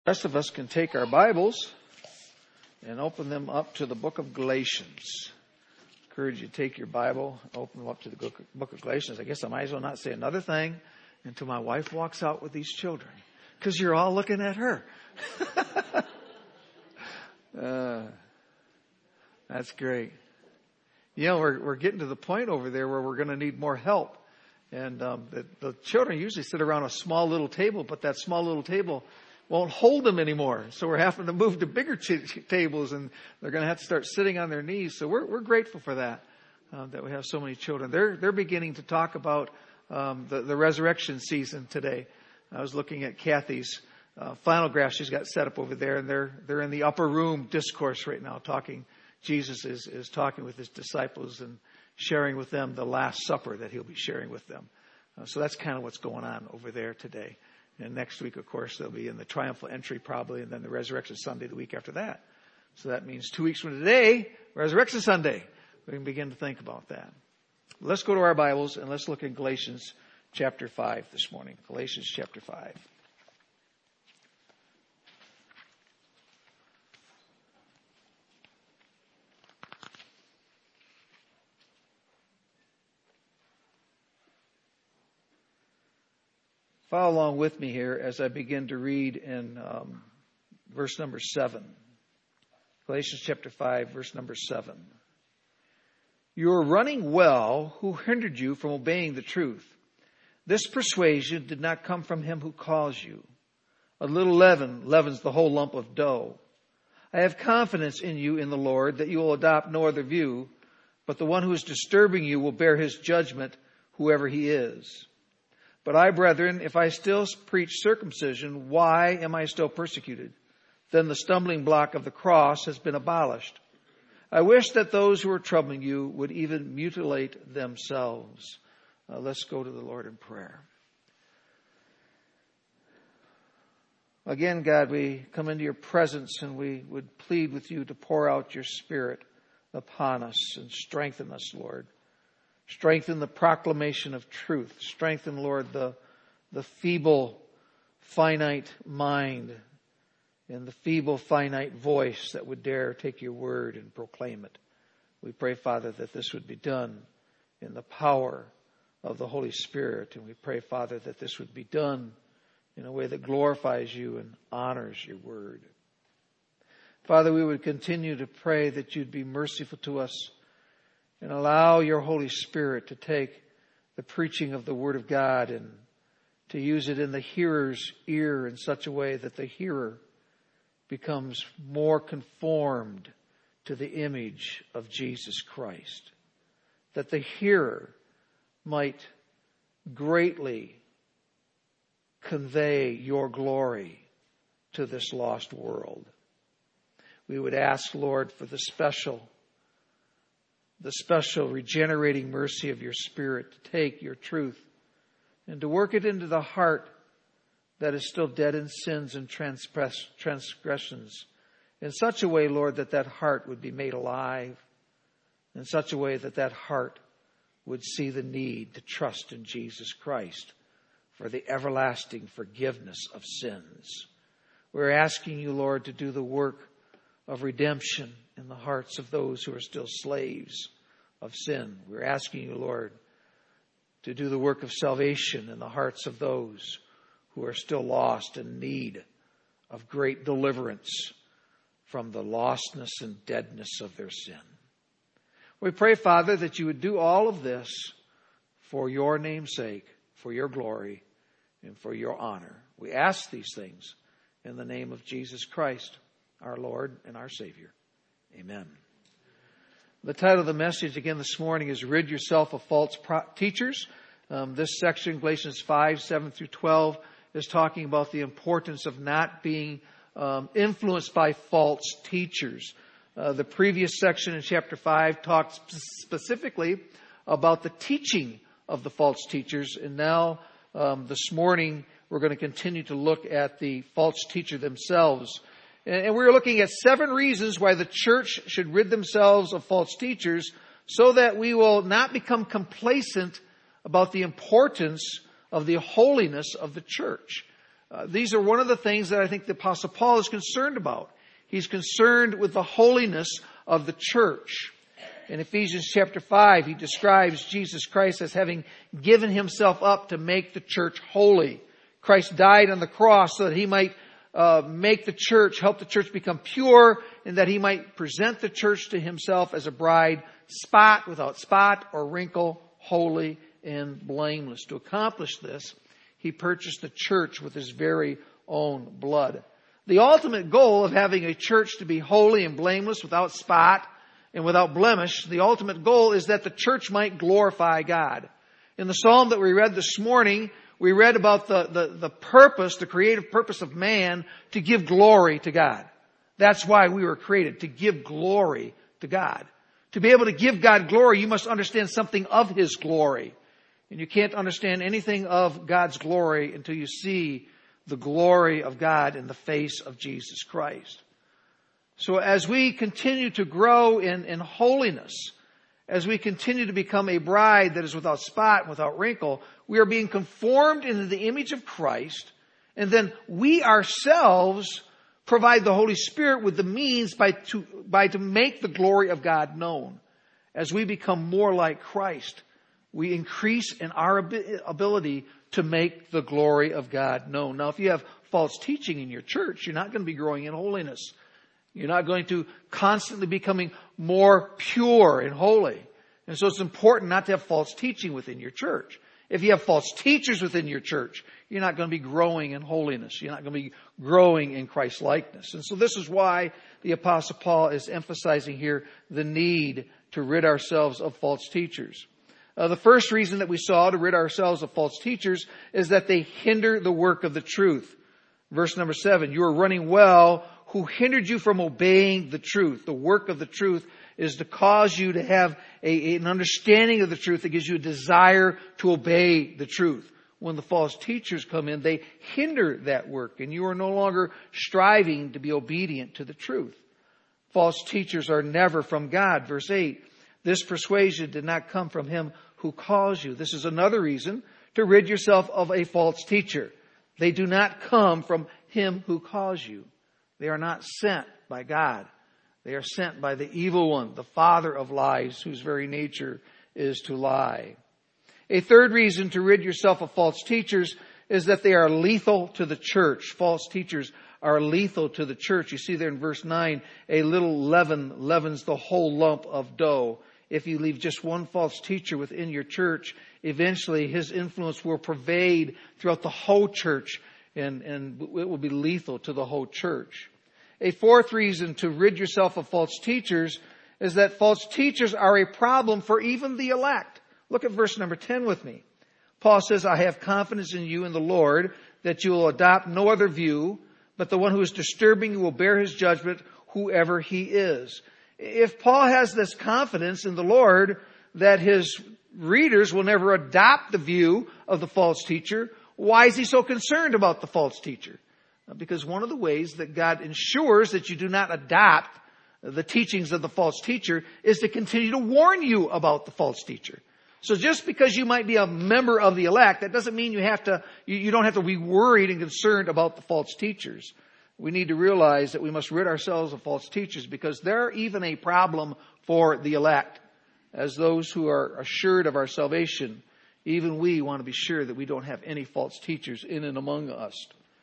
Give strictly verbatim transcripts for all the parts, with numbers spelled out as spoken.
The rest of us can take our Bibles and open them up to the book of Galatians. I encourage you to take your Bible, open them up to the book of Galatians. I guess I might as well not say another thing until my wife walks out with these children, because you're all looking at her. uh, that's great. You know, we're we're getting to the point over there where we're going to need more help. And um, the, the children usually sit around a small little table, but that small little table won't hold them anymore. So we're having to move to bigger ch- tables, and they're going to have to start sitting on their knees. So we're we're grateful for that, uh, that we have so many children. They're they're beginning to talk about um, the the resurrection season today. I was looking at Kathy's uh, final graph she's got set up over there, and they're they're in the upper room discourse right now, talking. Jesus is is talking with his disciples and sharing with them the Last Supper that he'll be sharing with them. Uh, so that's kind of what's going on over there today. And next week, of course, they'll be in the triumphal entry probably, and then the Resurrection Sunday the week after that. So that means two weeks from today, Resurrection Sunday. We can begin to think about that. Let's go to our Bibles and let's look at Galatians chapter five this morning. Galatians chapter five. Follow along with me here as I begin to read in um, verse number seven. Galatians chapter five, verse number seven. You are running well. Who hindered you from obeying the truth? This persuasion did not come from him who calls you. A little leaven leavens the whole lump of dough. I have confidence in you in the Lord that you will adopt no other view, but the one who is disturbing you will bear his judgment, whoever he is. But I, brethren, if I still preach circumcision, why am I still persecuted? Then the stumbling block of the cross has been abolished. I wish that those who are troubling you would even mutilate themselves. Uh, let's go to the Lord in prayer. Again, God, we come into your presence and we would plead with you to pour out your Spirit upon us and strengthen us, Lord. Strengthen the proclamation of truth. Strengthen, Lord, the, the feeble, finite mind and the feeble, finite voice that would dare take your word and proclaim it. We pray, Father, that this would be done in the power of the Holy Spirit. And we pray, Father, that this would be done in a way that glorifies you and honors your word. Father, we would continue to pray that you'd be merciful to us and allow your Holy Spirit to take the preaching of the Word of God and to use it in the hearer's ear in such a way that the hearer becomes more conformed to the image of Jesus Christ. That the hearer might greatly convey your glory to this lost world. We would ask, Lord, for the special the special regenerating mercy of your Spirit to take your truth and to work it into the heart that is still dead in sins and transgressions in such a way, Lord, that that heart would be made alive, in such a way that that heart would see the need to trust in Jesus Christ for the everlasting forgiveness of sins. We're asking you, Lord, to do the work of redemption in the hearts of those who are still slaves of sin. We're asking you, Lord, to do the work of salvation in the hearts of those who are still lost in need of great deliverance from the lostness and deadness of their sin. We pray, Father, that you would do all of this for your name's sake, for your glory, and for your honor. We ask these things in the name of Jesus Christ, our Lord and our Savior. Amen. The title of the message again this morning is Rid Yourself of False Pro- Teachers. Um, this section, Galatians five, seven through twelve, is talking about the importance of not being um, influenced by false teachers. Uh, the previous section in chapter five talked sp- specifically about the teaching of the false teachers. And now um, this morning we're going to continue to look at the false teacher themselves. And we're looking at seven reasons why the church should rid themselves of false teachers so that we will not become complacent about the importance of the holiness of the church. Uh, these are one of the things that I think the Apostle Paul is concerned about. He's concerned with the holiness of the church. In Ephesians chapter five, he describes Jesus Christ as having given himself up to make the church holy. Christ died on the cross so that he might uh, make the church, help the church become pure, and that he might present the church to himself as a bride, spot, without spot or wrinkle, holy and blameless. To accomplish this, he purchased the church with his very own blood. The ultimate goal of having a church to be holy and blameless, without spot and without blemish, the ultimate goal is that the church might glorify God. In the psalm that we read this morning, we read about the, the, the purpose, the creative purpose of man to give glory to God. That's why we were created, to give glory to God. To be able to give God glory, you must understand something of His glory. And you can't understand anything of God's glory until you see the glory of God in the face of Jesus Christ. So as we continue to grow in, in holiness, as we continue to become a bride that is without spot, without wrinkle, we are being conformed into the image of Christ, and then we ourselves provide the Holy Spirit with the means by to, by to make the glory of God known. As we become more like Christ, we increase in our ability to make the glory of God known. Now, if you have false teaching in your church, you're not going to be growing in holiness. You're not going to constantly becoming more pure and holy. And so it's important not to have false teaching within your church. If you have false teachers within your church, you're not going to be growing in holiness. You're not going to be growing in Christ's likeness. And so this is why the Apostle Paul is emphasizing here the need to rid ourselves of false teachers. Uh, the first reason that we saw to rid ourselves of false teachers is that they hinder the work of the truth. Verse number seven, you are running well. Who hindered you from obeying the truth? The work of the truth is to cause you to have a, an understanding of the truth that gives you a desire to obey the truth. When the false teachers come in, they hinder that work, and you are no longer striving to be obedient to the truth. False teachers are never from God. Verse eight, this persuasion did not come from Him who calls you. This is another reason to rid yourself of a false teacher. They do not come from Him who calls you. They are not sent by God. They are sent by the evil one, the father of lies, whose very nature is to lie. A third reason to rid yourself of false teachers is that they are lethal to the church. False teachers are lethal to the church. You see there in verse nine, a little leaven leavens the whole lump of dough. If you leave just one false teacher within your church, eventually his influence will pervade throughout the whole church, and, and it will be lethal to the whole church. A fourth reason to rid yourself of false teachers is that false teachers are a problem for even the elect. Look at verse number ten with me. Paul says, I have confidence in you in the Lord that you will adopt no other view, but the one who is disturbing you will bear his judgment, whoever he is. If Paul has this confidence in the Lord that his readers will never adopt the view of the false teacher, why is he so concerned about the false teacher? Because one of the ways that God ensures that you do not adopt the teachings of the false teacher is to continue to warn you about the false teacher. So just because you might be a member of the elect, that doesn't mean you have to, you, you don't have to be worried and concerned about the false teachers. We need to realize that we must rid ourselves of false teachers because they're even a problem for the elect. As those who are assured of our salvation, even we want to be sure that we don't have any false teachers in and among us.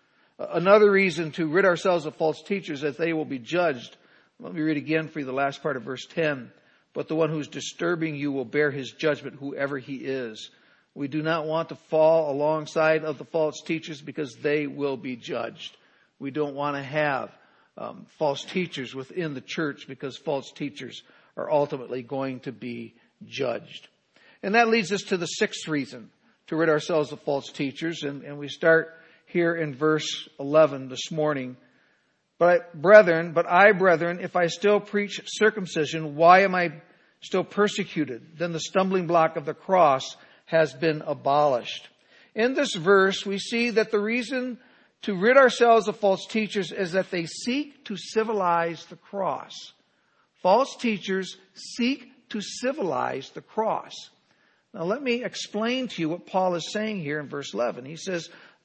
Another reason to rid ourselves of false teachers is that they will be judged. Let me read again for you the last part of verse ten. But the one who's disturbing you will bear his judgment, whoever he is. We do not want to fall alongside of the false teachers because they will be judged. We don't want to have um, false teachers within the church because false teachers are ultimately going to be judged. And that leads us to the sixth reason to rid ourselves of false teachers. And, and we start here in verse eleven this morning. But brethren, but I, brethren, if I still preach circumcision, why am I still persecuted? Then the stumbling block of the cross has been abolished. In this verse, we see that the reason to rid ourselves of false teachers is that they seek to civilize the cross. False teachers seek to civilize the cross. Now let me explain to you what Paul is saying here in verse eleven. He says,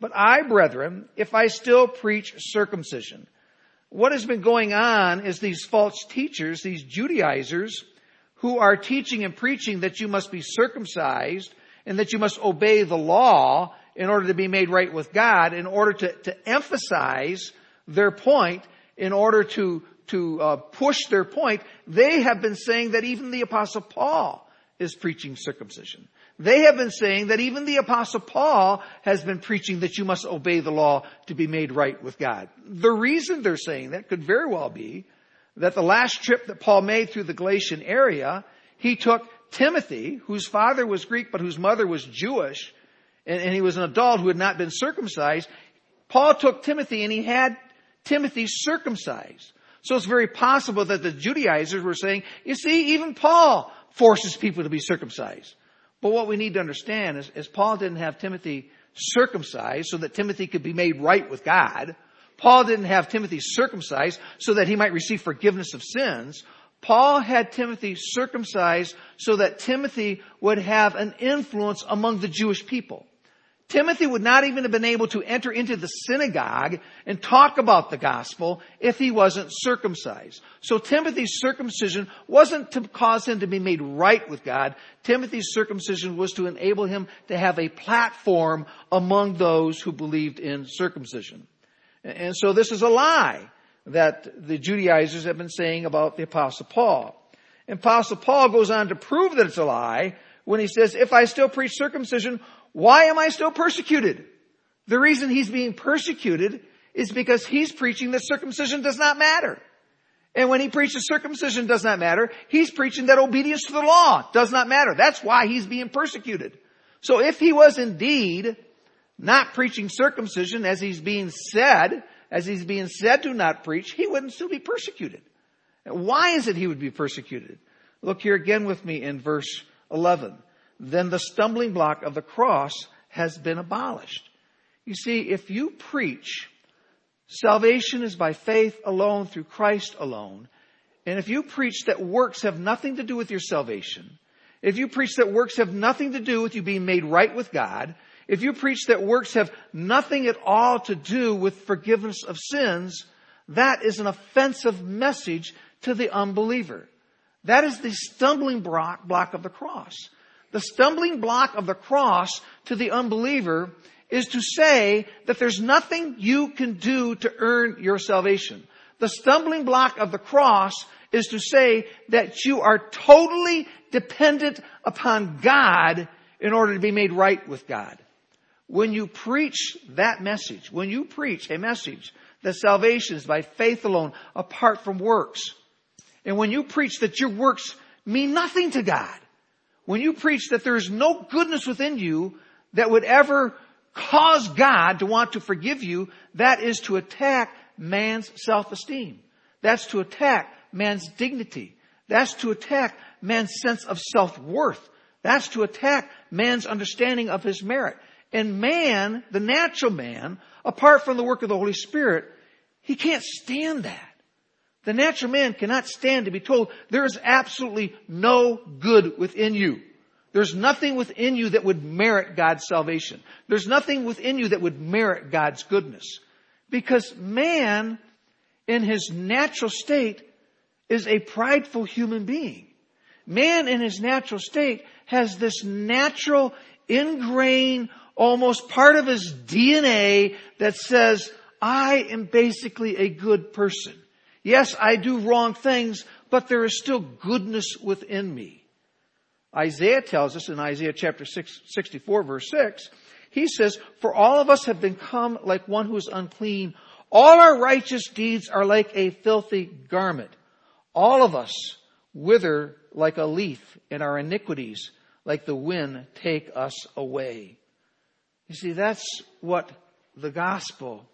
But I, brethren, if I still preach circumcision. What has been going on is these false teachers, these Judaizers, who are teaching and preaching that you must be circumcised and that you must obey the law in order to be made right with God, in order to, to emphasize their point, in order to, to uh, push their point. They have been saying that even the Apostle Paul is preaching circumcision. They have been saying that even the Apostle Paul has been preaching that you must obey the law to be made right with God. The reason they're saying that could very well be that the last trip that Paul made through the Galatian area, he took Timothy, whose father was Greek but whose mother was Jewish, and, and he was an adult who had not been circumcised. Paul took Timothy and he had Timothy circumcised. So it's very possible that the Judaizers were saying, you see, even Paul forces people to be circumcised. But what we need to understand is, is Paul didn't have Timothy circumcised so that Timothy could be made right with God. Paul didn't have Timothy circumcised so that he might receive forgiveness of sins. Paul had Timothy circumcised so that Timothy would have an influence among the Jewish people. Timothy would not even have been able to enter into the synagogue and talk about the gospel if he wasn't circumcised. So Timothy's circumcision wasn't to cause him to be made right with God. Timothy's circumcision was to enable him to have a platform among those who believed in circumcision. And so this is a lie that the Judaizers have been saying about the Apostle Paul. And Apostle Paul goes on to prove that it's a lie when he says, if I still preach circumcision, why am I still persecuted? The reason he's being persecuted is because he's preaching that circumcision does not matter. And when he preaches circumcision does not matter, he's preaching that obedience to the law does not matter. That's why he's being persecuted. So if he was indeed not preaching circumcision as he's being said, as he's being said to not preach, he wouldn't still be persecuted. Why is it he would be persecuted? Look here again with me in verse eleven. Then the stumbling block of the cross has been abolished. You see, if you preach salvation is by faith alone through Christ alone, and if you preach that works have nothing to do with your salvation, if you preach that works have nothing to do with you being made right with God, if you preach that works have nothing at all to do with forgiveness of sins, that is an offensive message to the unbeliever. That is the stumbling block, block of the cross. The stumbling block of the cross to the unbeliever is to say that there's nothing you can do to earn your salvation. The stumbling block of the cross is to say that you are totally dependent upon God in order to be made right with God. When you preach that message, when you preach a message that salvation is by faith alone, apart from works, and when you preach that your works mean nothing to God, when you preach that there is no goodness within you that would ever cause God to want to forgive you, that is to attack man's self-esteem. That's to attack man's dignity. That's to attack man's sense of self-worth. That's to attack man's understanding of his merit. And man, the natural man, apart from the work of the Holy Spirit, he can't stand that. The natural man cannot stand to be told there is absolutely no good within you. There's nothing within you that would merit God's salvation. There's nothing within you that would merit God's goodness. Because man, in his natural state, is a prideful human being. Man in his natural state has this natural, ingrained, almost part of his D N A that says, I am basically a good person. Yes, I do wrong things, but there is still goodness within me. Isaiah tells us in Isaiah chapter sixty-four, verse six, he says, for all of us have become like one who is unclean. All our righteous deeds are like a filthy garment. All of us wither like a leaf, and our iniquities, like the wind, take us away. You see, that's what the gospel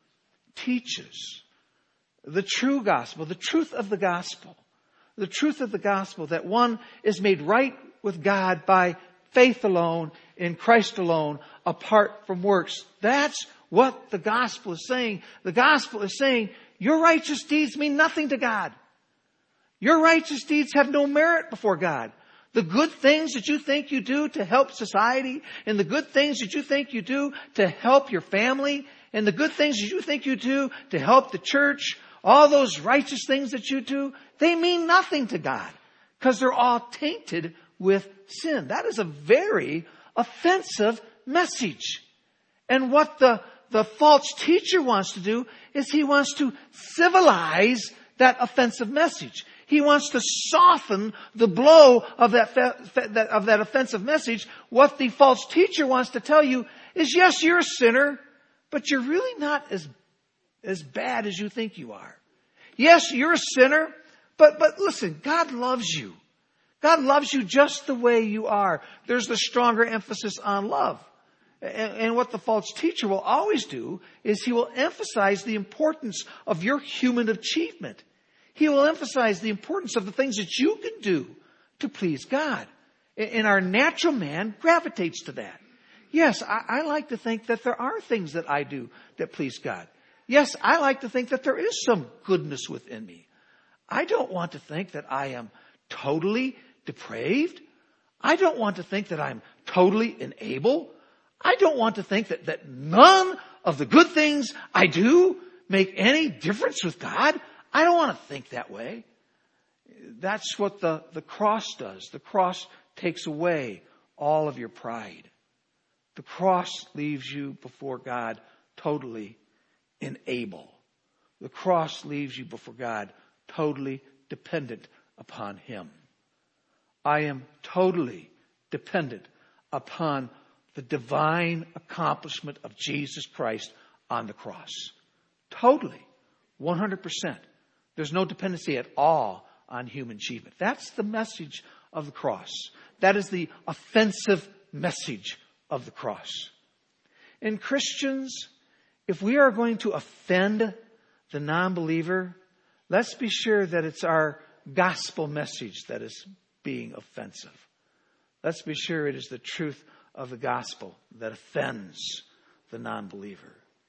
teaches. The true gospel, the truth of the gospel, the truth of the gospel that one is made right with God by faith alone, in Christ alone, apart from works. That's what the gospel is saying. The gospel is saying your righteous deeds mean nothing to God. Your righteous deeds have no merit before God. The good things that you think you do to help society, and the good things that you think you do to help your family, and the good things that you think you do to help the church, all those righteous things that you do, they mean nothing to God because they're all tainted with sin. That is a very offensive message. And what the, the false teacher wants to do is he wants to civilize that offensive message. He wants to soften the blow of that, of that offensive message. What the false teacher wants to tell you is, yes, you're a sinner, but you're really not as, as bad as you think you are. Yes, you're a sinner, but, but listen, God loves you. God loves you just the way you are. There's the stronger emphasis on love. And, and what the false teacher will always do is he will emphasize the importance of your human achievement. He will emphasize the importance of the things that you can do to please God. And our natural man gravitates to that. Yes, I, I like to think that there are things that I do that please God. Yes, I like to think that there is some goodness within me. I don't want to think that I am totally depraved. I don't want to think that I'm totally unable. I don't want to think that, that none of the good things I do make any difference with God. I don't want to think that way. That's what the, the cross does. The cross takes away all of your pride. The cross leaves you before God totally unable. The cross leaves you before God totally dependent upon Him. I am totally dependent upon the divine accomplishment of Jesus Christ on the cross. Totally. one hundred percent. There's no dependency at all on human achievement. That's the message of the cross. That is the offensive message of the cross. And Christians, if we are going to offend the non-believer, let's be sure that it's our gospel message that is being offensive. Let's be sure it is the truth of the gospel that offends the non-believer.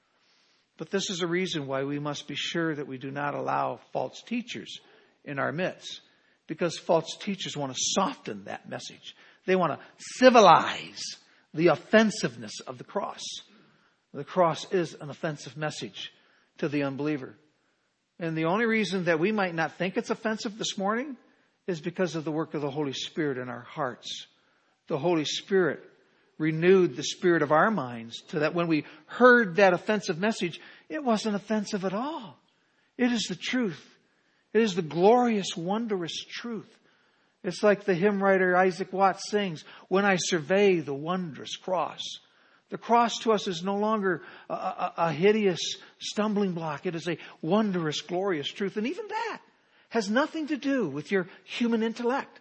But this is a reason why we must be sure that we do not allow false teachers in our midst. Because false teachers want to soften that message. They want to civilize the offensiveness of the cross. The cross is an offensive message to the unbeliever. And the only reason that we might not think it's offensive this morning is because of the work of the Holy Spirit in our hearts. The Holy Spirit renewed the spirit of our minds so that when we heard that offensive message, it wasn't offensive at all. It is the truth. It is the glorious, wondrous truth. It's like the hymn writer Isaac Watts sings, "When I survey the wondrous cross." The cross to us is no longer a, a, a hideous stumbling block. It is a wondrous, glorious truth. And even that has nothing to do with your human intellect.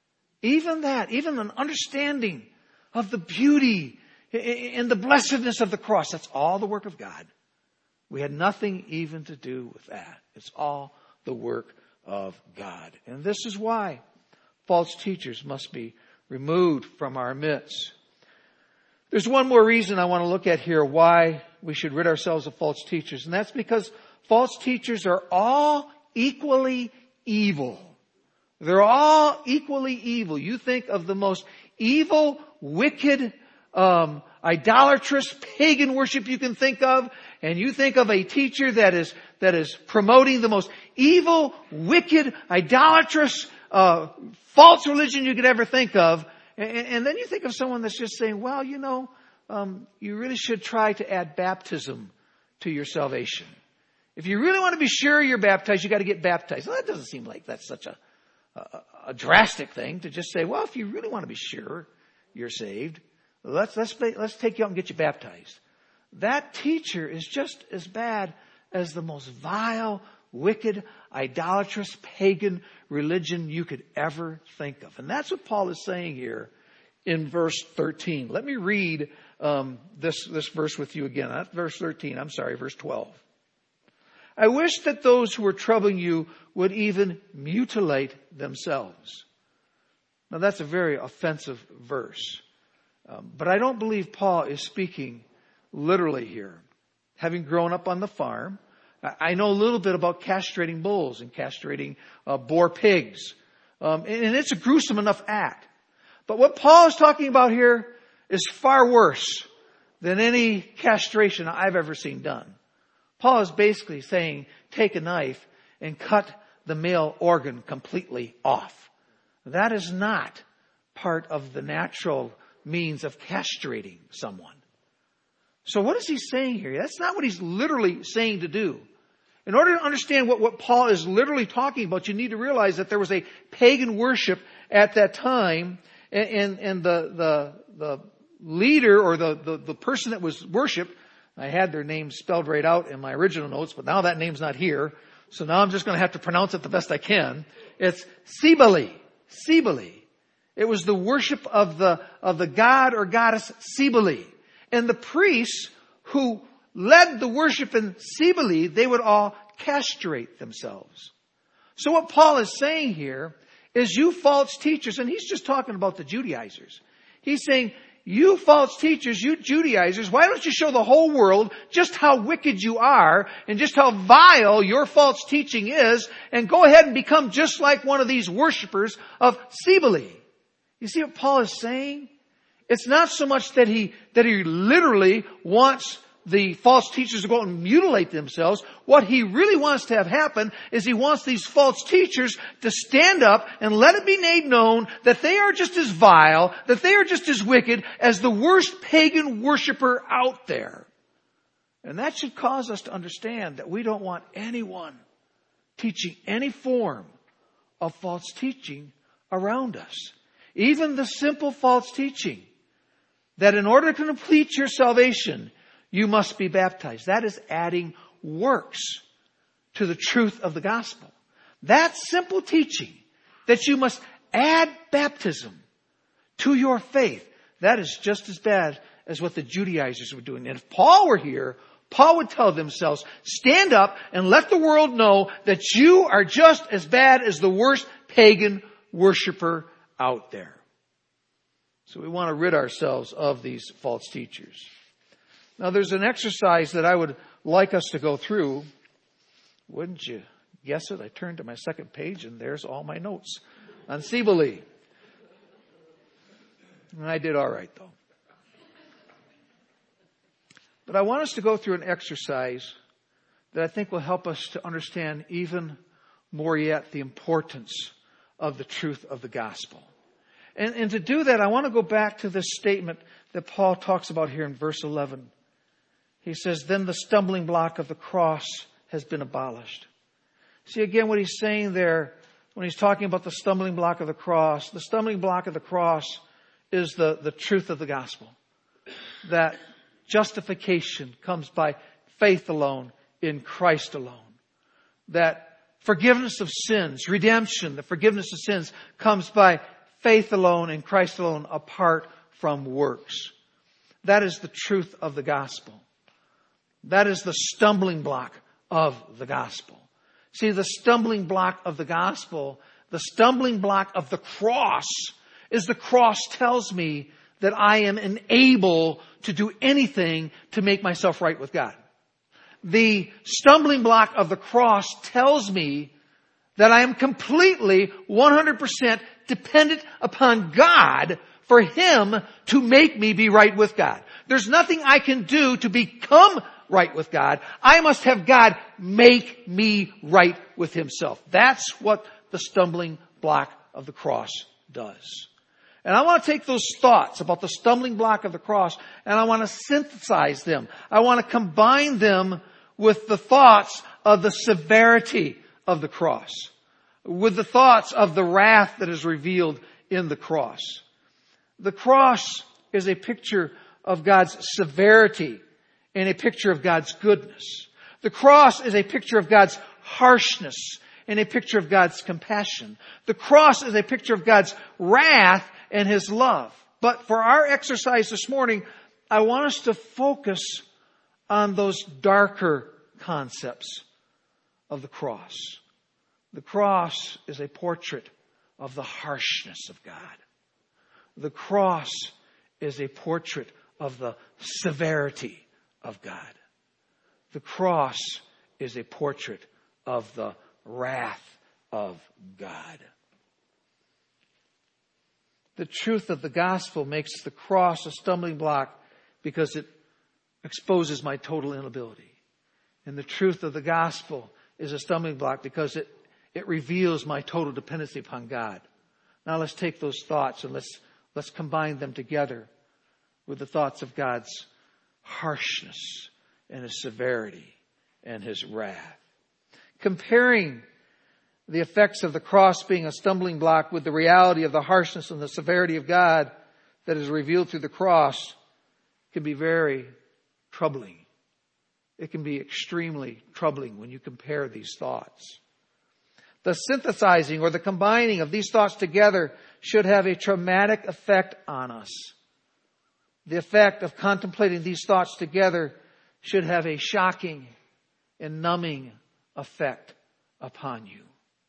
Even that, even an understanding of the beauty and the blessedness of the cross, that's all the work of God. We had nothing even to do with that. It's all the work of God. And this is why false teachers must be removed from our midst. There's one more reason I want to look at here why we should rid ourselves of false teachers. And that's because false teachers are all equally evil. They're all equally evil. You think of the most evil, wicked, um, idolatrous, pagan worship you can think of, and you think of a teacher that is that is promoting the most evil, wicked, idolatrous, uh, false religion you could ever think of, and, and then you think of someone that's just saying, well, you know, um, you really should try to add baptism to your salvation. If you really want to be sure you're baptized, you got to get baptized. Well, that doesn't seem like that's such a, a, a drastic thing to just say, well, if you really want to be sure you're saved, let's let's let's take you out and get you baptized. That teacher is just as bad as the most vile, wicked, idolatrous, pagan religion you could ever think of. And that's what Paul is saying here in verse thirteen. Let me read um, this, this verse with you again. Not verse thirteen, I'm sorry, verse twelve. I wish that those who are troubling you would even mutilate themselves. Now that's a very offensive verse. Um, but I don't believe Paul is speaking literally here. Having grown up on the farm, I know a little bit about castrating bulls and castrating uh, boar pigs. Um, and, and it's a gruesome enough act. But what Paul is talking about here is far worse than any castration I've ever seen done. Paul is basically saying, take a knife and cut the male organ completely off. That is not part of the natural means of castrating someone. So what is he saying here? That's not what he's literally saying to do. In order to understand what, what Paul is literally talking about, you need to realize that there was a pagan worship at that time, and, and, and the, the, the leader or the, the, the person that was worshipped, I had their name spelled right out in my original notes, but now that name's not here. So now I'm just going to have to pronounce it the best I can. It's Cybele. Cybele. It was the worship of the, of the god or goddess Cybele. And the priests who led the worship in Cybele, they would all castrate themselves. So what Paul is saying here is, you false teachers, and he's just talking about the Judaizers. He's saying, you false teachers, you Judaizers, why don't you show the whole world just how wicked you are and just how vile your false teaching is, and go ahead and become just like one of these worshipers of Cybele. You see what Paul is saying? It's not so much that he, that he literally wants the false teachers to go out and mutilate themselves. What he really wants to have happen is he wants these false teachers to stand up and let it be made known that they are just as vile, that they are just as wicked as the worst pagan worshiper out there. And that should cause us to understand that we don't want anyone teaching any form of false teaching around us. Even the simple false teaching that in order to complete your salvation, you must be baptized. That is adding works to the truth of the gospel. That simple teaching that you must add baptism to your faith, that is just as bad as what the Judaizers were doing. And if Paul were here, Paul would tell themselves, stand up and let the world know that you are just as bad as the worst pagan worshiper out there. So we want to rid ourselves of these false teachers. Now there's an exercise that I would like us to go through. Wouldn't you guess it? I turned to my second page and there's all my notes on Cybele. And I did all right though. But I want us to go through an exercise that I think will help us to understand even more yet the importance of the truth of the gospel. And, and to do that, I want to go back to this statement that Paul talks about here in verse eleven. He says, then the stumbling block of the cross has been abolished. See again what he's saying there when he's talking about the stumbling block of the cross. The stumbling block of the cross is the, the truth of the gospel. That justification comes by faith alone in Christ alone. That forgiveness of sins, redemption, the forgiveness of sins comes by faith alone in Christ alone, apart from works. That is the truth of the gospel. That is the stumbling block of the gospel. See, the stumbling block of the gospel, the stumbling block of the cross, is the cross tells me that I am unable to do anything to make myself right with God. The stumbling block of the cross tells me that I am completely one hundred percent dependent upon God for Him to make me be right with God. There's nothing I can do to become right with God. I must have God make me right with Himself. That's what the stumbling block of the cross does. And I want to take those thoughts about the stumbling block of the cross and I want to synthesize them. I want to combine them with the thoughts of the severity of the cross, with the thoughts of the wrath that is revealed in the cross. The cross is a picture of God's severity and a picture of God's goodness. The cross is a picture of God's harshness and a picture of God's compassion. The cross is a picture of God's wrath and His love. But for our exercise this morning, I want us to focus on those darker concepts of the cross. The cross is a portrait of the harshness of God. The cross is a portrait of the severity of God. The cross is a portrait of the wrath of God. The truth of the gospel makes the cross a stumbling block because it exposes my total inability. And the truth of the gospel is a stumbling block because it, it reveals my total dependency upon God. Now let's take those thoughts and let's, let's combine them together with the thoughts of God's harshness and His severity and His wrath. Comparing the effects of the cross being a stumbling block with the reality of the harshness and the severity of God that is revealed through the cross can be very troubling. It can be extremely troubling when you compare these thoughts. The synthesizing or the combining of these thoughts together should have a traumatic effect on us. The effect of contemplating these thoughts together should have a shocking and numbing effect upon you.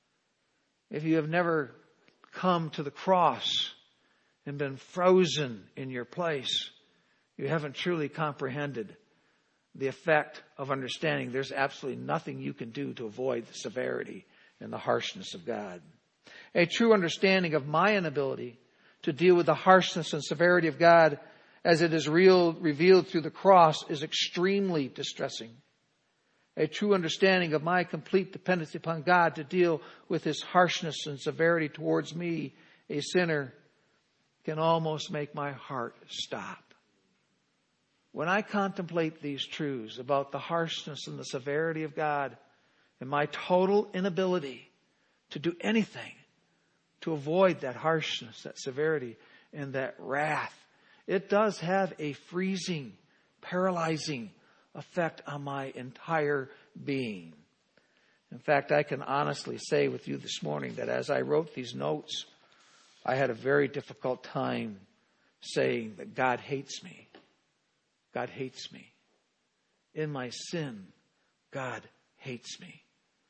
If you have never come to the cross and been frozen in your place, you haven't truly comprehended the effect of understanding there's absolutely nothing you can do to avoid the severity and the harshness of God. A true understanding of my inability to deal with the harshness and severity of God as it is real, revealed through the cross is extremely distressing. A true understanding of my complete dependency upon God to deal with His harshness and severity towards me, a sinner, can almost make my heart stop. When I contemplate these truths about the harshness and the severity of God and my total inability to do anything to avoid that harshness, that severity, and that wrath, it does have a freezing, paralyzing effect on my entire being. In fact, I can honestly say with you this morning that as I wrote these notes, I had a very difficult time saying that God hates me. God hates me. In my sin, God hates me.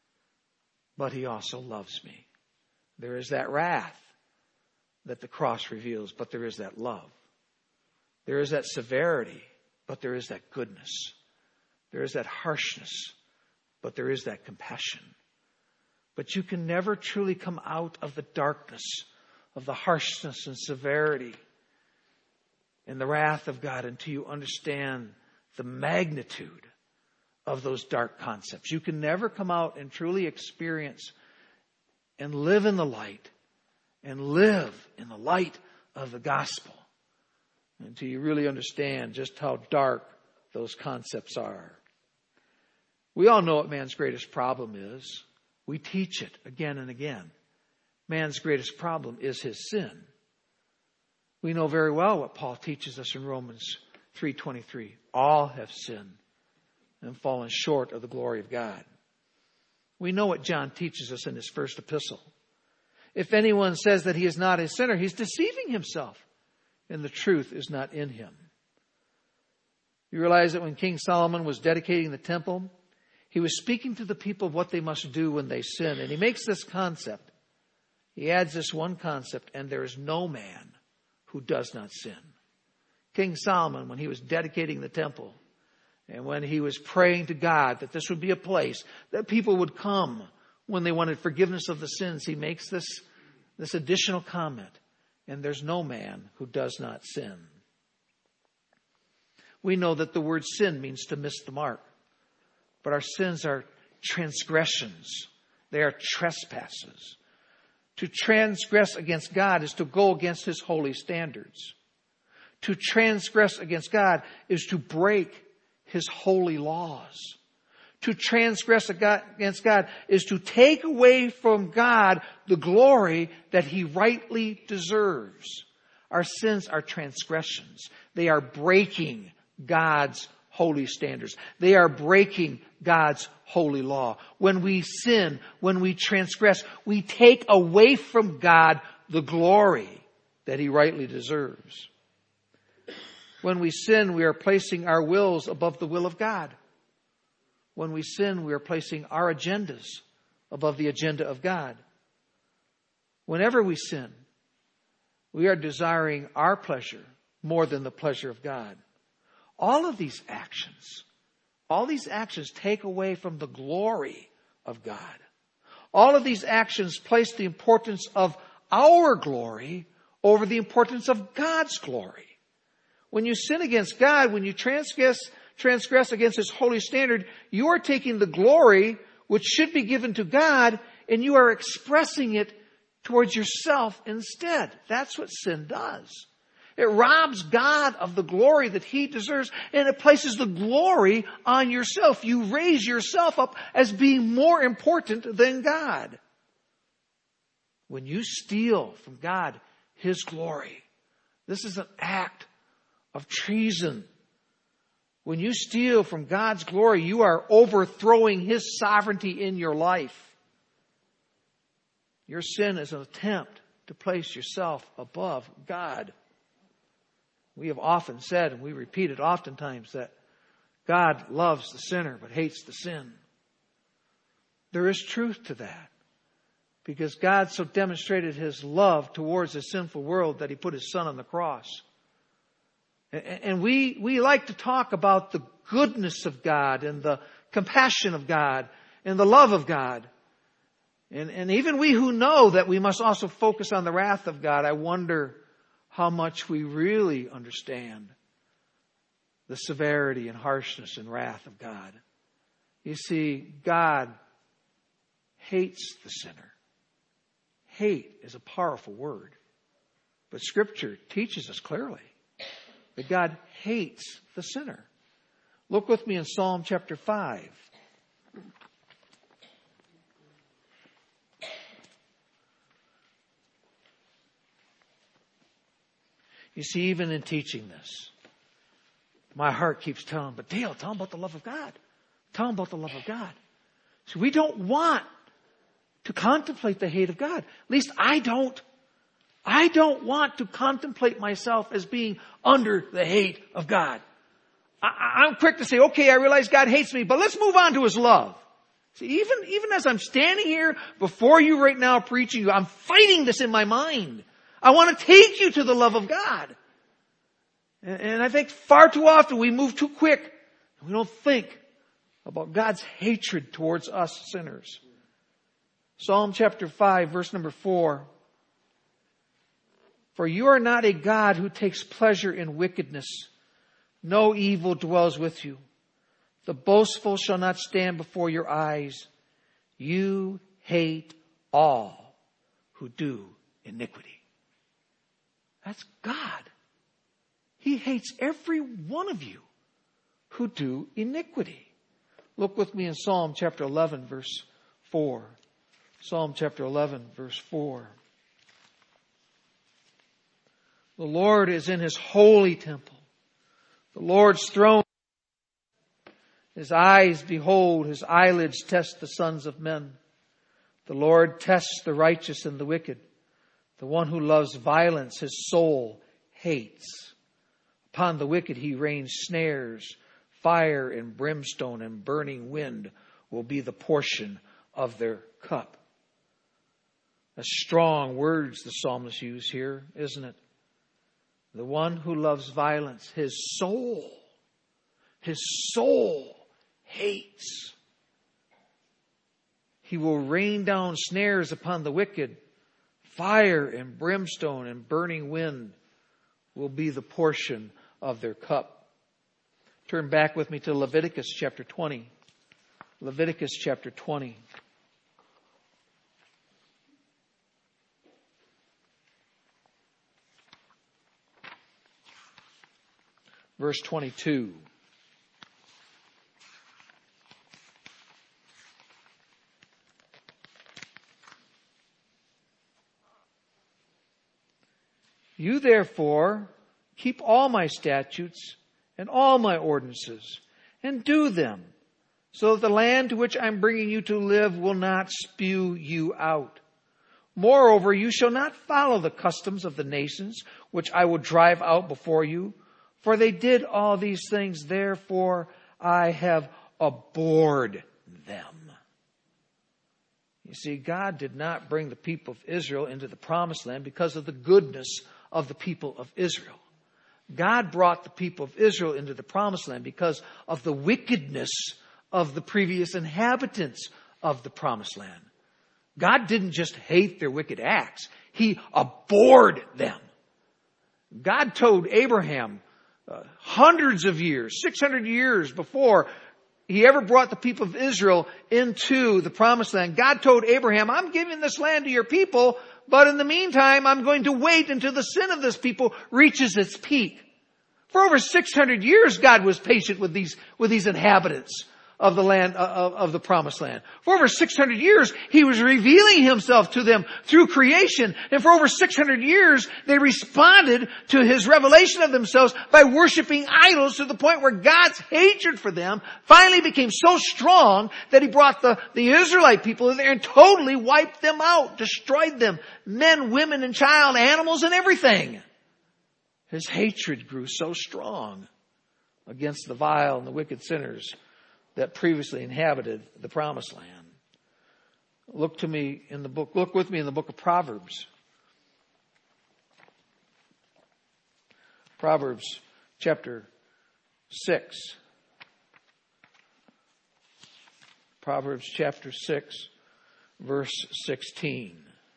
But He also loves me. There is that wrath that the cross reveals, but there is that love. There is that severity, but there is that goodness. There is that harshness, but there is that compassion. But you can never truly come out of the darkness of the harshness and severity and the wrath of God until you understand the magnitude of those dark concepts. You can never come out and truly experience and live in the light and live in the light of the gospel until you really understand just how dark those concepts are. We all know what man's greatest problem is. We teach it again and again. Man's greatest problem is his sin. We know very well what Paul teaches us in Romans three twenty-three. All have sinned and fallen short of the glory of God. We know what John teaches us in his first epistle. If anyone says that he is not a sinner, he's deceiving himself, and the truth is not in him. You realize that when King Solomon was dedicating the temple, he was speaking to the people of what they must do when they sin. And he makes this concept. He adds this one concept, and there is no man who does not sin. King Solomon, when he was dedicating the temple, and when he was praying to God that this would be a place that people would come when they wanted forgiveness of the sins, he makes this, this additional comment, and there's no man who does not sin. We know that the word sin means to miss the mark. But our sins are transgressions. They are trespasses. To transgress against God is to go against His holy standards. To transgress against God is to break His holy laws. To transgress against God is to take away from God the glory that He rightly deserves. Our sins are transgressions. They are breaking God's holy standards. They are breaking God's holy law. When we sin, when we transgress, we take away from God the glory that He rightly deserves. When we sin, we are placing our wills above the will of God. When we sin, we are placing our agendas above the agenda of God. Whenever we sin, we are desiring our pleasure more than the pleasure of God. All of these actions, all these actions take away from the glory of God. All of these actions place the importance of our glory over the importance of God's glory. When you sin against God, when you transgress, transgress against His holy standard, you are taking the glory which should be given to God and you are expressing it towards yourself instead. That's what sin does. It robs God of the glory that He deserves, and it places the glory on yourself. You raise yourself up as being more important than God. When you steal from God His glory, this is an act of treason. When you steal from God's glory, you are overthrowing His sovereignty in your life. Your sin is an attempt to place yourself above God. We have often said, and we repeat it oftentimes, that God loves the sinner but hates the sin. There is truth to that, because God so demonstrated His love towards a sinful world that He put His Son on the cross. And we, we like to talk about the goodness of God and the compassion of God and the love of God. And, and even we who know that we must also focus on the wrath of God, I wonder how much we really understand the severity and harshness and wrath of God. You see, God hates the sinner. Hate is a powerful word, but Scripture teaches us clearly that God hates the sinner. Look with me in Psalm chapter five. You see, even in teaching this, my heart keeps telling, but Dale, tell them about the love of God. Tell them about the love of God. So we don't want to contemplate the hate of God. At least I don't. I don't want to contemplate myself as being under the hate of God. I, I'm quick to say, okay, I realize God hates me, but let's move on to His love. See, even, even as I'm standing here before you right now preaching, I'm fighting this in my mind. I want to take you to the love of God. And, and I think far too often we move too quick. And we don't think about God's hatred towards us sinners. Psalm chapter five, verse number four. For you are not a God who takes pleasure in wickedness. No evil dwells with you. The boastful shall not stand before your eyes. You hate all who do iniquity. That's God. He hates every one of you who do iniquity. Look with me in Psalm chapter eleven, verse four. Psalm chapter eleven, verse four. The Lord is in His holy temple. The Lord's throne. His eyes behold, His eyelids test the sons of men. The Lord tests the righteous and the wicked. The one who loves violence, His soul hates. Upon the wicked He rains snares. Fire and brimstone and burning wind will be the portion of their cup. That's strong words the psalmist used here, isn't it? The one who loves violence, his soul, his soul hates. He will rain down snares upon the wicked. Fire and brimstone and burning wind will be the portion of their cup. Turn back with me to Leviticus chapter twenty. Leviticus chapter twenty. Verse twenty-two. You therefore keep all my statutes and all my ordinances and do them, so that the land to which I'm bringing you to live will not spew you out. Moreover, you shall not follow the customs of the nations which I will drive out before you, for they did all these things, therefore I have abhorred them. You see, God did not bring the people of Israel into the promised land because of the goodness of the people of Israel. God brought the people of Israel into the promised land because of the wickedness of the previous inhabitants of the promised land. God didn't just hate their wicked acts. He abhorred them. God told Abraham uh, hundreds of years, six hundred years before he ever brought the people of Israel into the promised land, God told Abraham, I'm giving this land to your people, but in the meantime, I'm going to wait until the sin of this people reaches its peak. For over six hundred years, God was patient with these, with these inhabitants of the land, of, of the promised land. For over six hundred years, He was revealing Himself to them through creation. And for over six hundred years, they responded to His revelation of themselves by worshiping idols to the point where God's hatred for them finally became so strong that He brought the, the Israelite people in there and totally wiped them out, destroyed them, men, women, and child, animals, and everything. His hatred grew so strong against the vile and the wicked sinners that previously inhabited the promised land. Look to me in the book, look with me in the book of Proverbs. Proverbs chapter six. Proverbs chapter six, verse sixteen.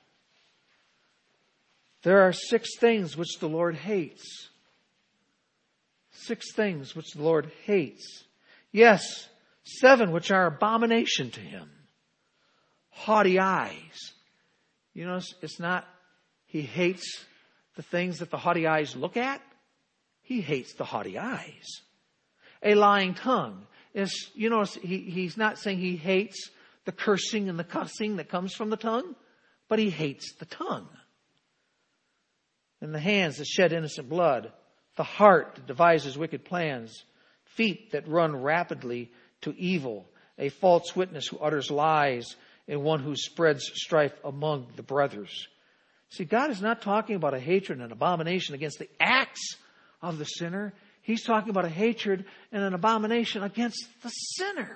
There are six things which the Lord hates. Six things which the Lord hates. Yes, seven which are abomination to Him. Haughty eyes. You know, it's not, He hates the things that the haughty eyes look at. He hates the haughty eyes. A lying tongue. Is, you know, he, He's not saying He hates the cursing and the cussing that comes from the tongue, but He hates the tongue. And the hands that shed innocent blood. The heart that devises wicked plans. Feet that run rapidly to evil, a false witness who utters lies, and one who spreads strife among the brothers. See, God is not talking about a hatred and an abomination against the acts of the sinner. He's talking about a hatred and an abomination against the sinner.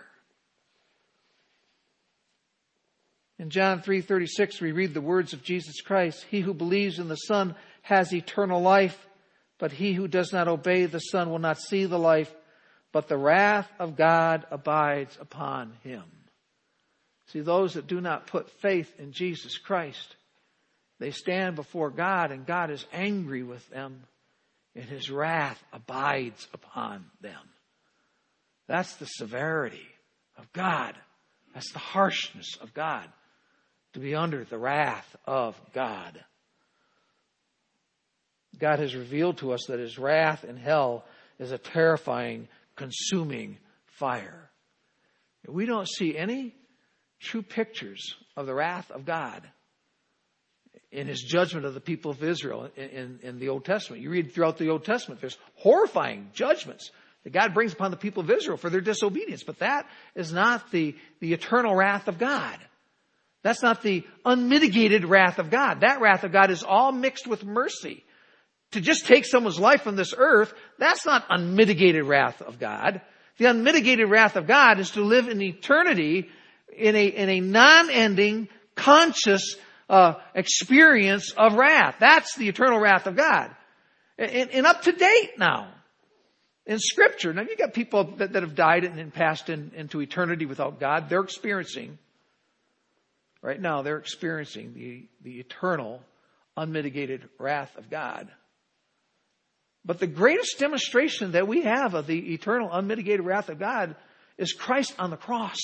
In John three thirty-six, we read the words of Jesus Christ. He who believes in the Son has eternal life, but he who does not obey the Son will not see the life, but the wrath of God abides upon him. See, those that do not put faith in Jesus Christ, they stand before God and God is angry with them and His wrath abides upon them. That's the severity of God. That's the harshness of God, to be under the wrath of God. God has revealed to us that His wrath in hell is a terrifying, consuming fire. We don't see any true pictures of the wrath of God in His judgment of the people of Israel in, in, in the Old Testament. You read throughout the Old Testament, there's horrifying judgments that God brings upon the people of Israel for their disobedience. But that is not the, the eternal wrath of God. That's not the unmitigated wrath of God. That wrath of God is all mixed with mercy. To just take someone's life on this earth, that's not unmitigated wrath of God. The unmitigated wrath of God is to live in eternity in a, in a non-ending, conscious uh, experience of wrath. That's the eternal wrath of God. And, and up to date now in Scripture. Now you've got people that, that have died and, and passed in, into eternity without God. They're experiencing, right now, they're experiencing the, the eternal, unmitigated wrath of God. But the greatest demonstration that we have of the eternal, unmitigated wrath of God is Christ on the cross.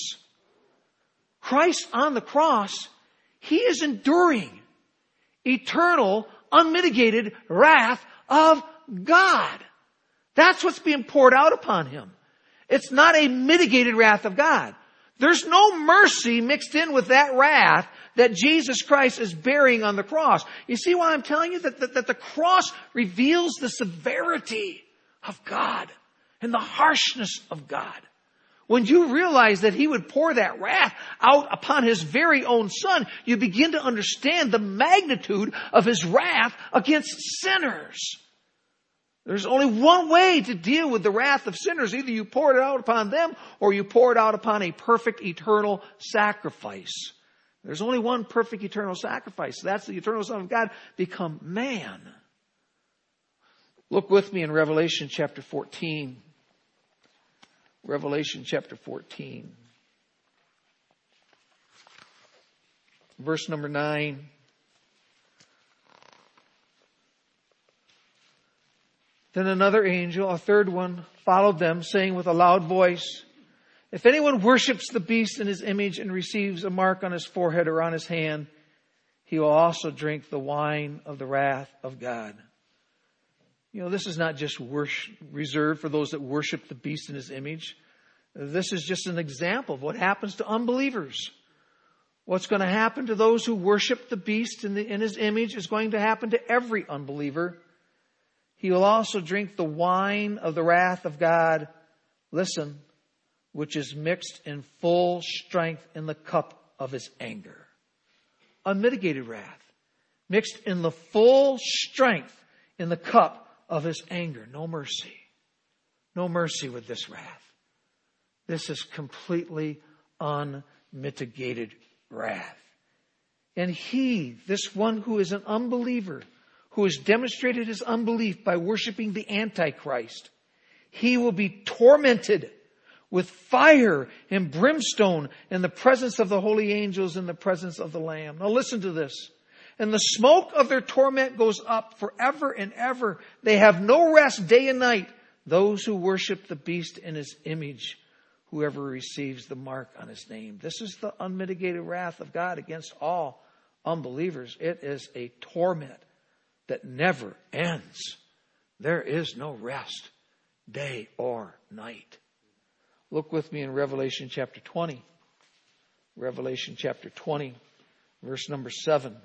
Christ on the cross, He is enduring eternal, unmitigated wrath of God. That's what's being poured out upon Him. It's not a mitigated wrath of God. There's no mercy mixed in with that wrath that Jesus Christ is bearing on the cross. You see why I'm telling you that, that, that the cross reveals the severity of God and the harshness of God. When you realize that He would pour that wrath out upon His very own Son, you begin to understand the magnitude of His wrath against sinners. There's only one way to deal with the wrath of sinners. Either you pour it out upon them or you pour it out upon a perfect eternal sacrifice. There's only one perfect eternal sacrifice. That's the eternal Son of God become man. Look with me in Revelation chapter fourteen. Revelation chapter fourteen. Verse number nine. Then another angel, a third one, followed them, saying with a loud voice, if anyone worships the beast in his image and receives a mark on his forehead or on his hand, he will also drink the wine of the wrath of God. You know, this is not just worship, reserved for those that worship the beast in his image. This is just an example of what happens to unbelievers. What's going to happen to those who worship the beast in, the, in his image is going to happen to every unbeliever. He will also drink the wine of the wrath of God, listen, which is mixed in full strength in the cup of his anger. Unmitigated wrath, mixed in the full strength in the cup of his anger. No mercy. No mercy with this wrath. This is completely unmitigated wrath. And he, this one who is an unbeliever, who has demonstrated his unbelief by worshiping the Antichrist, he will be tormented with fire and brimstone in the presence of the holy angels, in the presence of the Lamb. Now listen to this. And the smoke of their torment goes up forever and ever. They have no rest day and night. Those who worship the beast in his image, whoever receives the mark on his name. This is the unmitigated wrath of God against all unbelievers. It is a torment that never ends. There is no rest, day or night. Look with me in Revelation chapter twenty. Revelation chapter twenty, verse number seven.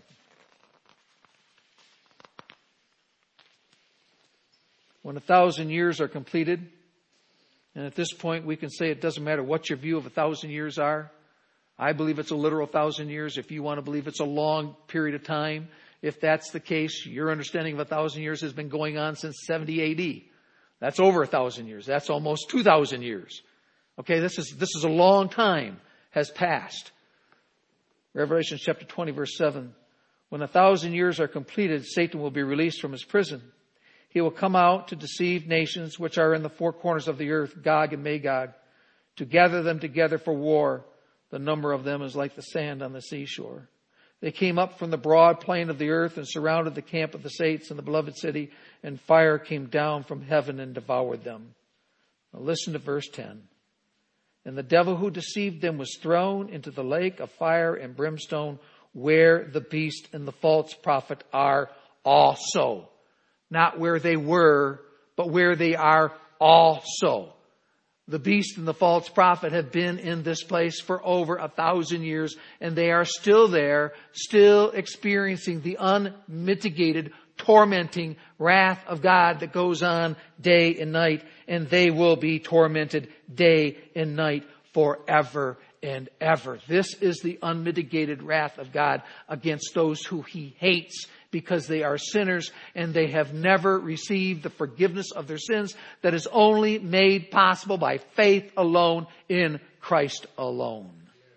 When a thousand years are completed, and at this point we can say it doesn't matter what your view of a thousand years are. I believe it's a literal thousand years. If you want to believe it's a long period of time, if that's the case, your understanding of a thousand years has been going on since seventy A D. That's over a thousand years. That's almost two thousand years. Okay, this is, this is a long time has passed. Revelation chapter twenty, verse seven. When a thousand years are completed, Satan will be released from his prison. He will come out to deceive nations which are in the four corners of the earth, Gog and Magog, to gather them together for war. The number of them is like the sand on the seashore. They came up from the broad plain of the earth and surrounded the camp of the saints in the beloved city, and fire came down from heaven and devoured them. Now listen to verse ten. And the devil who deceived them was thrown into the lake of fire and brimstone, where the beast and the false prophet are also. Not where they were, but where they are also. The beast and the false prophet have been in this place for over a thousand years, and they are still there, still experiencing the unmitigated, tormenting wrath of God that goes on day and night, and they will be tormented day and night forever and ever. This is the unmitigated wrath of God against those who he hates, because they are sinners and they have never received the forgiveness of their sins that is only made possible by faith alone in Christ alone.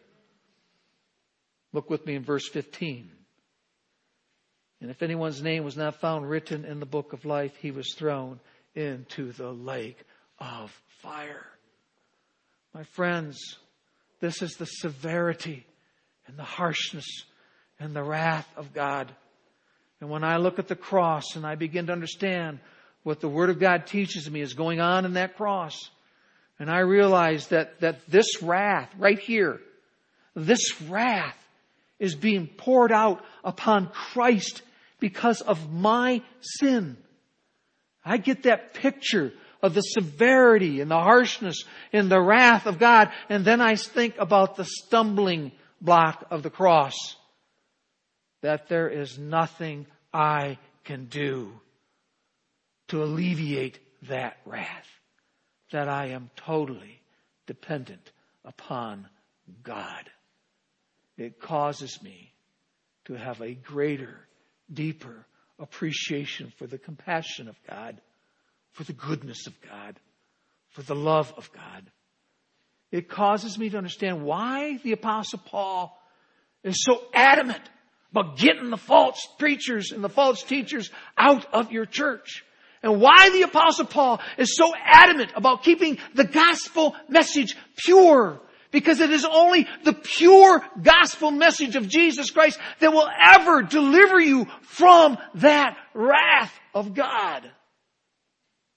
Look with me in verse fifteen. And if anyone's name was not found written in the book of life, he was thrown into the lake of fire. My friends, this is the severity and the harshness and the wrath of God. And when I look at the cross and I begin to understand what the Word of God teaches me is going on in that cross, and I realize that, that this wrath right here, this wrath is being poured out upon Christ because of my sin. I get that picture of the severity and the harshness and the wrath of God, and then I think about the stumbling block of the cross. That there is nothing I can do to alleviate that wrath. That I am totally dependent upon God. It causes me to have a greater, deeper appreciation for the compassion of God, for the goodness of God, for the love of God. It causes me to understand why the Apostle Paul is so adamant about getting the false preachers and the false teachers out of your church. And why the Apostle Paul is so adamant about keeping the gospel message pure. Because it is only the pure gospel message of Jesus Christ that will ever deliver you from that wrath of God.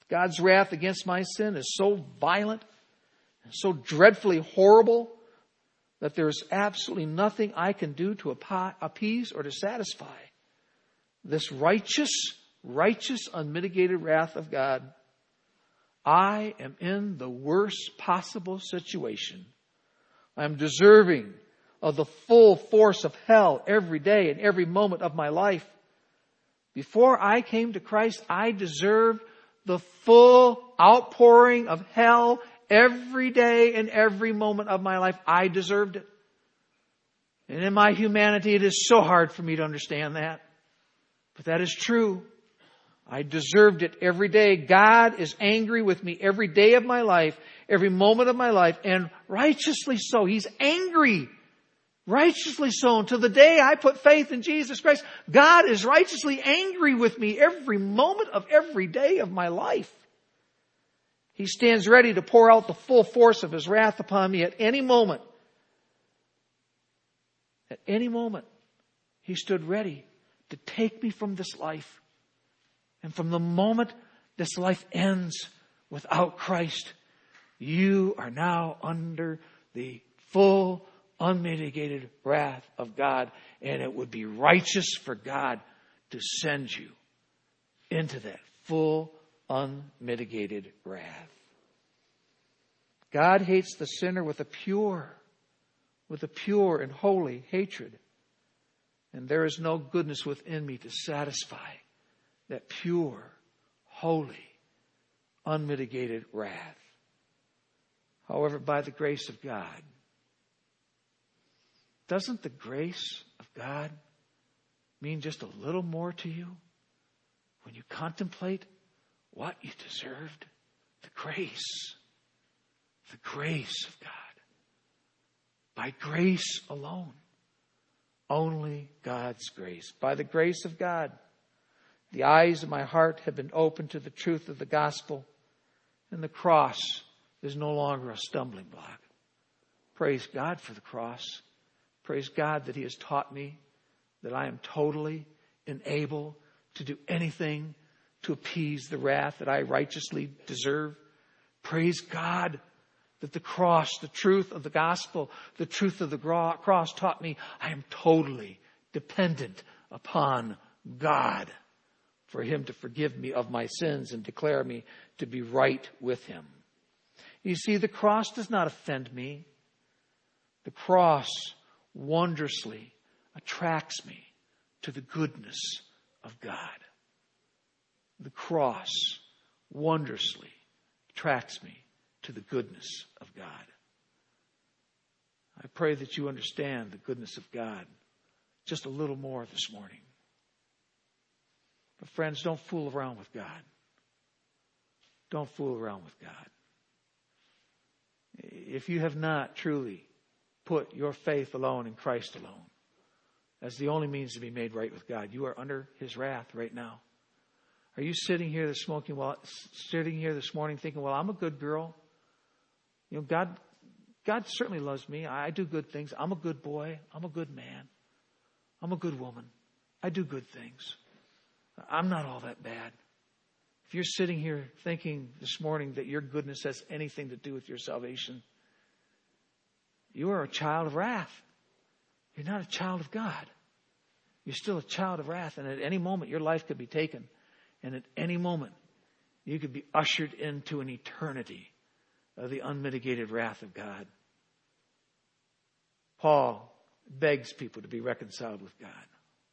God's wrath against my sin is so violent, so dreadfully horrible, that there's absolutely nothing I can do to appease or to satisfy this righteous, righteous, unmitigated wrath of God. I am in the worst possible situation. I'm deserving of the full force of hell every day and every moment of my life. Before I came to Christ, I deserved the full outpouring of hell every day and every moment of my life. I deserved it. And in my humanity, it is so hard for me to understand that. But that is true. I deserved it every day. God is angry with me every day of my life, every moment of my life, and righteously so. He's angry. Righteously so. Until the day I put faith in Jesus Christ, God is righteously angry with me every moment of every day of my life. He stands ready to pour out the full force of His wrath upon me at any moment. At any moment, He stood ready to take me from this life. And from the moment this life ends without Christ, you are now under the full, unmitigated wrath of God. And it would be righteous for God to send you into that full, unmitigated wrath. God hates the sinner with a pure, with a pure and holy hatred. And there is no goodness within me to satisfy that pure, holy, unmitigated wrath. However, by the grace of God, doesn't the grace of God mean just a little more to you when you contemplate what you deserved? The grace, the grace of God. By grace alone. Only God's grace. By the grace of God, the eyes of my heart have been opened to the truth of the gospel, and the cross is no longer a stumbling block. Praise God for the cross. Praise God that He has taught me that I am totally unable to do anything to appease the wrath that I righteously deserve. Praise God that the cross, the truth of the gospel, the truth of the cross taught me I am totally dependent upon God for Him to forgive me of my sins and declare me to be right with Him. You see, the cross does not offend me. The cross wondrously attracts me to the goodness of God. The cross wondrously attracts me to the goodness of God. I pray that you understand the goodness of God just a little more this morning. But friends, don't fool around with God. Don't fool around with God. If you have not truly put your faith alone in Christ alone as the only means to be made right with God, you are under His wrath right now. Are you sitting here this smoking while sitting here this morning thinking, well, I'm a good girl. You know, God God certainly loves me. I do good things. I'm a good boy. I'm a good man. I'm a good woman. I do good things. I'm not all that bad. If you're sitting here thinking this morning that your goodness has anything to do with your salvation, you are a child of wrath. You're not a child of God. You're still a child of wrath. And at any moment, your life could be taken. And at any moment, you could be ushered into an eternity of the unmitigated wrath of God. Paul begs people to be reconciled with God.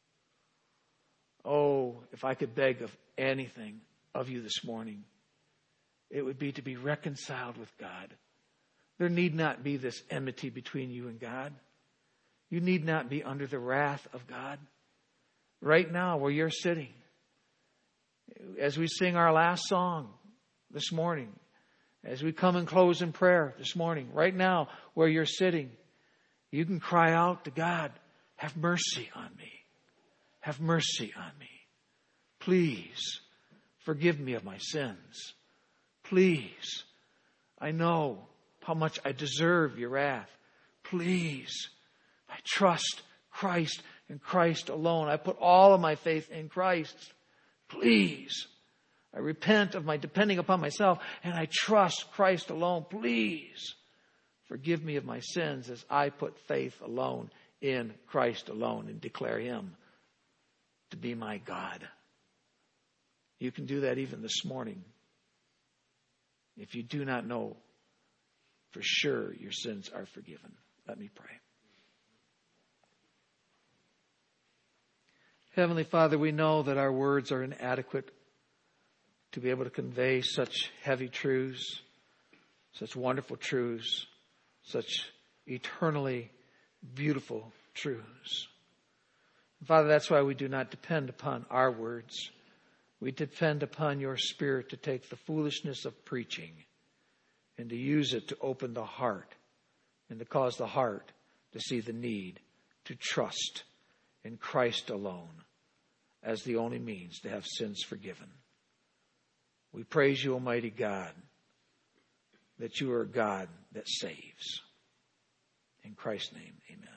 Oh, if I could beg of anything of you this morning, it would be to be reconciled with God. There need not be this enmity between you and God. You need not be under the wrath of God. Right now, where you're sitting, as we sing our last song this morning, as we come and close in prayer this morning, right now, where you're sitting, you can cry out to God, have mercy on me. Have mercy on me. Please forgive me of my sins. Please, I know how much I deserve your wrath. Please, I trust Christ and Christ alone. I put all of my faith in Christ. Please, I repent of my depending upon myself, and I trust Christ alone. Please forgive me of my sins as I put faith alone in Christ alone and declare him to be my God. You can do that even this morning. If you do not know for sure your sins are forgiven. Let me pray. Heavenly Father, we know that our words are inadequate to be able to convey such heavy truths, such wonderful truths, such eternally beautiful truths. Father, that's why we do not depend upon our words. We depend upon your Spirit to take the foolishness of preaching and to use it to open the heart and to cause the heart to see the need to trust in Christ alone as the only means to have sins forgiven. We praise you, Almighty God, that you are a God that saves. In Christ's name, amen.